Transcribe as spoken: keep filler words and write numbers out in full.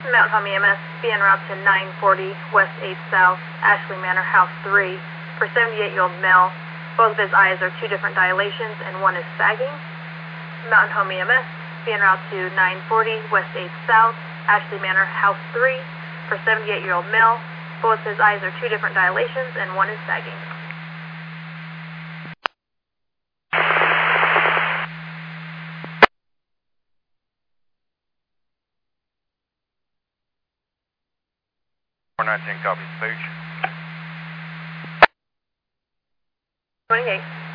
Mountain Home E M S, be en route to nine forty West eighth South, Ashley Manor, House three, for seventy-eight-year-old male. Both of his eyes are two different dilations and one is sagging. Mountain Home E M S, be en route to nine forty West eighth South, Ashley Manor, House three, for seventy-eight-year-old male. Both his eyes are two different dilations and one is sagging. four nineteen, copy, speech. twenty-eight.